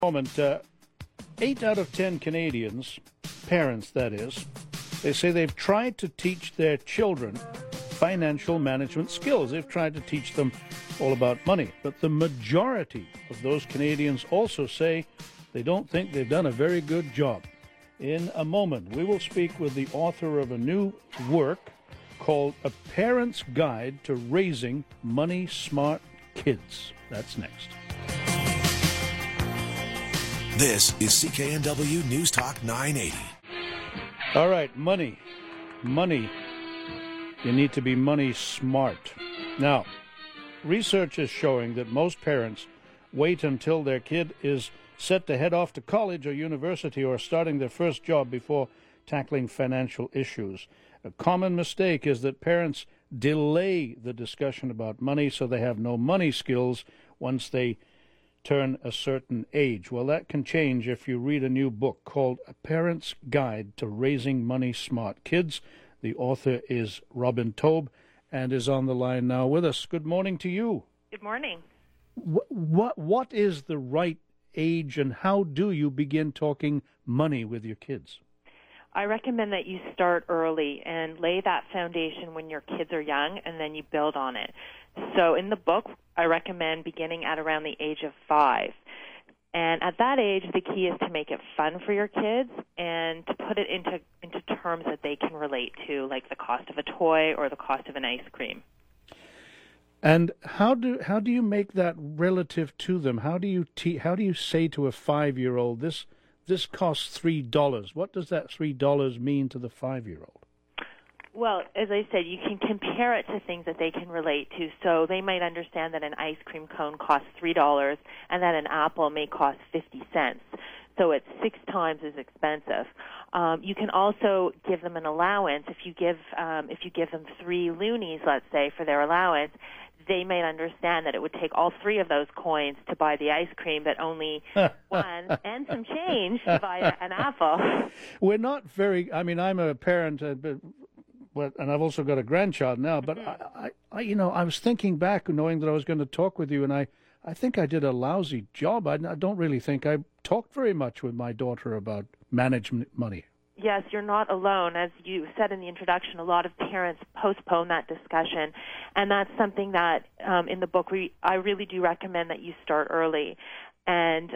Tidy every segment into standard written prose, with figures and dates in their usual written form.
Moment, 8 out of 10 Canadians, parents that is, they say they've tried to teach their children financial management skills. They've tried to teach them all about money. But the majority of those Canadians also say they don't think they've done a very good job. In a moment, we will speak with the author of a new work called A Parent's Guide to Raising Money-Smart Kids. That's next. This is CKNW News Talk 980. All right, money. You need to be money smart. Now, research is showing that most parents wait until their kid is set to head off to college or university or starting their first job before tackling financial issues. A common mistake is that parents delay the discussion about money so they have no money skills once they turn a certain age. Well, that can change if you read a new book called A Parent's Guide to Raising Money-Smart Kids. The author is Robin Taub and is on the line now with us. Good morning to you. Good morning. What is the right age and how do you begin talking money with your kids? I recommend that you start early and lay that foundation when your kids are young, and then you build on it. So in the book, I recommend beginning at around the age of 5. And at that age, the key is to make it fun for your kids and to put it into terms that they can relate to, like the cost of a toy or the cost of an ice cream. And how do you make that relative to them? How do you say to a 5-year-old, this costs $3? What does that $3 mean to the 5-year-old? Well, as I said, you can compare it to things that they can relate to. So they might understand that an ice cream cone costs $3 and that an apple may cost 50 cents. So it's 6 times as expensive. You can also give them an allowance. If you give them 3 loonies, let's say, for their allowance, they may understand that it would take all 3 of those coins to buy the ice cream, but only one and some change to buy an apple. We're not very. I mean, I'm a parent, and I've also got a grandchild now. But I was thinking back, knowing that I was going to talk with you, and I think I did a lousy job. I don't really think I talked very much with my daughter about management money. Yes, you're not alone. As you said in the introduction, a lot of parents postpone that discussion, and that's something that in the book I really do recommend that you start early, and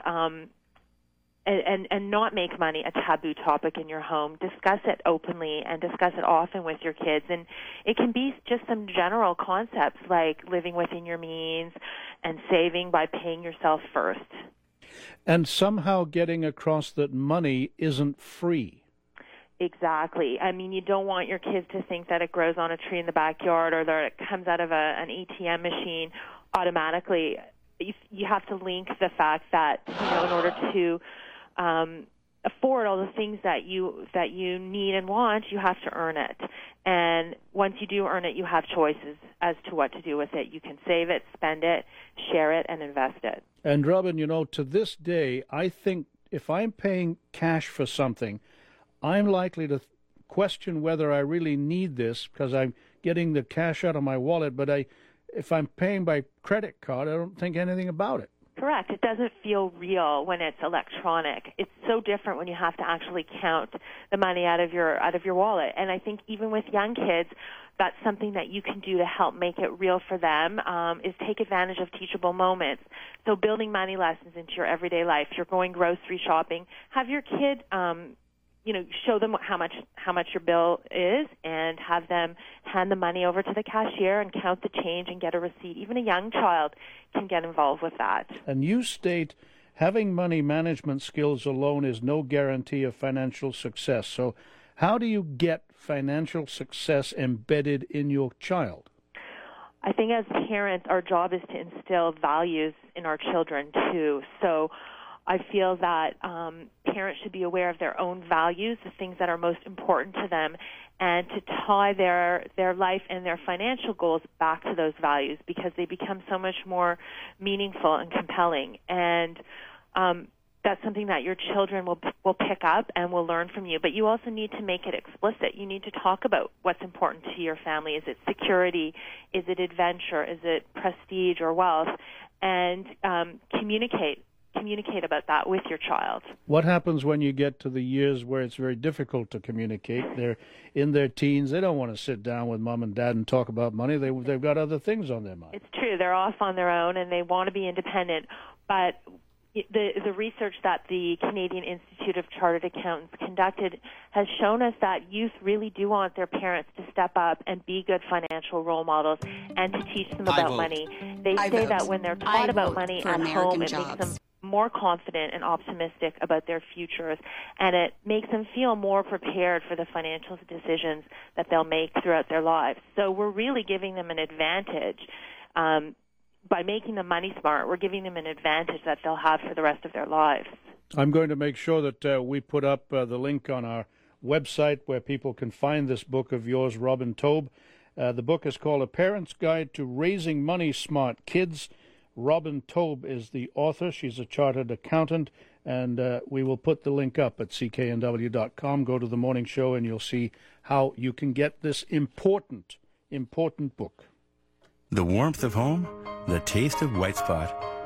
not make money a taboo topic in your home. Discuss it openly and discuss it often with your kids, and it can be just some general concepts like living within your means and saving by paying yourself first. And somehow getting across that money isn't free. Exactly. I mean, you don't want your kids to think that it grows on a tree in the backyard or that it comes out of an ATM machine automatically. You have to link the fact that, in order to afford all the things that you need and want, you have to earn it. And once you do earn it, you have choices as to what to do with it. You can save it, spend it, share it, and invest it. And Robin, to this day, I think if I'm paying cash for something, I'm likely to question whether I really need this because I'm getting the cash out of my wallet, but if I'm paying by credit card, I don't think anything about it. Correct. It doesn't feel real when it's electronic. It's so different when you have to actually count the money out of your wallet. And I think even with young kids, that's something that you can do to help make it real for them, is take advantage of teachable moments. So building money lessons into your everyday life. You're going grocery shopping. Have your kid show them how much your bill is, and have them hand the money over to the cashier and count the change and get a receipt. Even a young child can get involved with that. And you state having money management skills alone is no guarantee of financial success. So how do you get financial success embedded in your child? I think as parents, our job is to instill values in our children too. So I feel that parents should be aware of their own values, the things that are most important to them, and to tie their life and their financial goals back to those values because they become so much more meaningful and compelling. And that's something that your children will pick up and will learn from you. But you also need to make it explicit. You need to talk about what's important to your family. Is it security? Is it adventure? Is it prestige or wealth? And communicate communicate about that with your child. What happens when you get to the years where it's very difficult to communicate? They're in their teens. They don't want to sit down with mom and dad and talk about money. They've got other things on their mind. It's true. They're off on their own, and they want to be independent. But the research that the Canadian Institute of Chartered Accountants conducted has shown us that youth really do want their parents to step up and be good financial role models and to teach them about money. They say that when they're taught about money at home, it makes them more confident and optimistic about their futures, and it makes them feel more prepared for the financial decisions that they'll make throughout their lives. So we're really giving them an advantage. By making them money smart, we're giving them an advantage that they'll have for the rest of their lives. I'm going to make sure that we put up the link on our website where people can find this book of yours, Robin Taub. The book is called A Parent's Guide to Raising Money Smart Kids. Robin Taub is the author. She's a chartered accountant, and we will put the link up at cknw.com. Go to the morning show, and you'll see how you can get this important book. The warmth of home, the taste of White Spot.